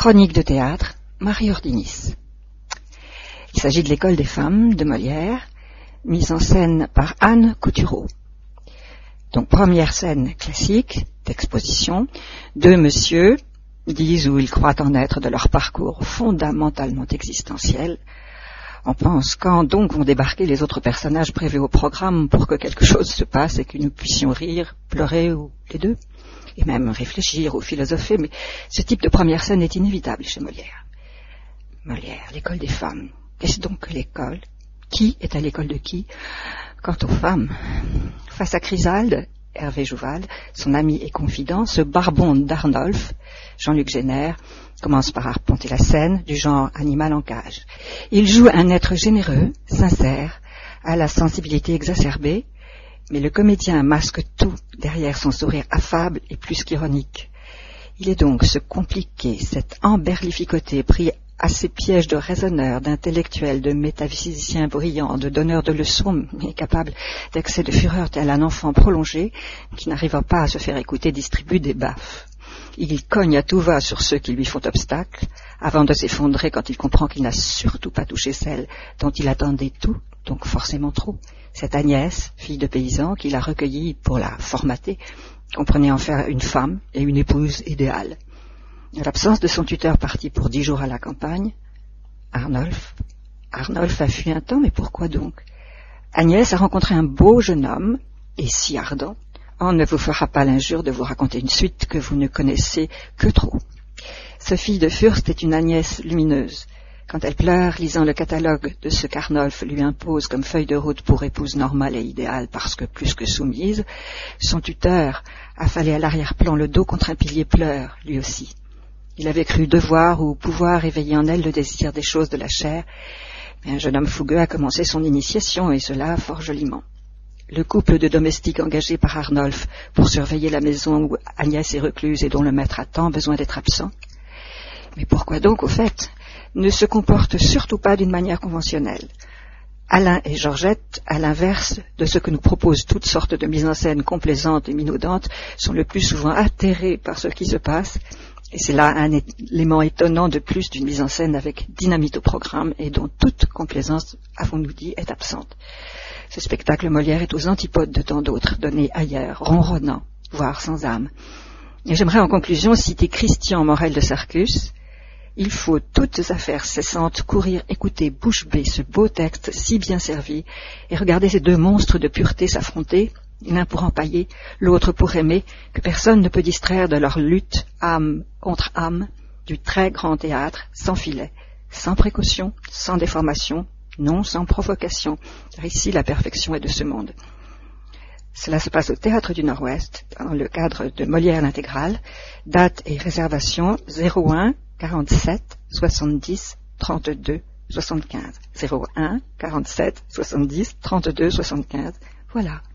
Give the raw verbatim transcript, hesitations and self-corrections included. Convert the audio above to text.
Chronique de théâtre, Marie Ordinis. Il s'agit de l'école des femmes de Molière, mise en scène par Anne Coutureau. Donc première scène classique d'exposition, deux messieurs disent où ils croient en être de leur parcours fondamentalement existentiel. On pense quand donc vont débarquer les autres personnages prévus au programme pour que quelque chose se passe et que nous puissions rire, pleurer ou les deux, et même réfléchir ou philosopher, mais ce type de première scène est inévitable chez Molière. Molière, l'école des femmes. Qu'est-ce donc que l'école? Qui est à l'école de qui? Quant aux femmes, face à Chrysalde, Hervé Jouval, son ami et confident, ce barbon d'Arnolphe, Jean-Luc Génère, commence par arpenter la scène du genre animal en cage. Il joue un être généreux, sincère, à la sensibilité exacerbée, mais le comédien masque tout derrière son sourire affable et plus qu'ironique. Il est donc ce compliqué, cet emberlificoté pris à ces pièges de raisonneurs, d'intellectuels, de métaphysiciens brillants, de donneurs de leçons, mais capable d'accès de fureur tel un enfant prolongé qui n'arriva pas à se faire écouter distribue des baffes. Il cogne à tout va sur ceux qui lui font obstacle, avant de s'effondrer quand il comprend qu'il n'a surtout pas touché celle dont il attendait tout, donc forcément trop. Cette Agnès, fille de paysan, qu'il a recueillie pour la formater, comprenait en faire une femme et une épouse idéale. À l'absence de son tuteur parti pour dix jours à la campagne, Arnolphe, Arnolphe a fui un temps, mais pourquoi donc? Agnès a rencontré un beau jeune homme, et si ardent, on ne vous fera pas l'injure de vous raconter une suite que vous ne connaissez que trop. Sophie de Fürst est une Agnès lumineuse. Quand elle pleure, lisant le catalogue de ce qu'Arnolphe lui impose comme feuille de route pour épouse normale et idéale parce que plus que soumise, son tuteur, affalé à l'arrière-plan, le dos contre un pilier, pleure, lui aussi. Il avait cru devoir ou pouvoir éveiller en elle le désir des choses de la chair, mais un jeune homme fougueux a commencé son initiation, et cela fort joliment. Le couple de domestiques engagés par Arnolphe pour surveiller la maison où Agnès est recluse et dont le maître a tant besoin d'être absent. Mais pourquoi donc, au fait, ne se comporte surtout pas d'une manière conventionnelle? Alain et Georgette, à l'inverse de ce que nous proposent toutes sortes de mises en scène complaisantes et minaudantes, sont le plus souvent atterrés par ce qui se passe. Et c'est là un élément étonnant de plus d'une mise en scène avec dynamite au programme et dont toute complaisance, avons-nous dit, est absente. Ce spectacle Molière est aux antipodes de tant d'autres, donnés ailleurs, ronronnant, voire sans âme. Et j'aimerais en conclusion citer Christian Morel de Sarcus. Il faut toutes affaires cessantes courir écouter bouche bée ce beau texte si bien servi et regarder ces deux monstres de pureté s'affronter, l'un pour empailler, l'autre pour aimer, que personne ne peut distraire de leur lutte âme contre âme, du très grand théâtre, sans filet, sans précaution, sans déformation, non sans provocation, car ici la perfection est de ce monde. Cela se passe au Théâtre du Nord-Ouest, dans le cadre de Molière l'intégrale, date et réservation zéro un quarante-sept soixante-dix trente-deux soixante-quinze. zéro un quarante-sept soixante-dix trente-deux soixante-quinze. Voilà.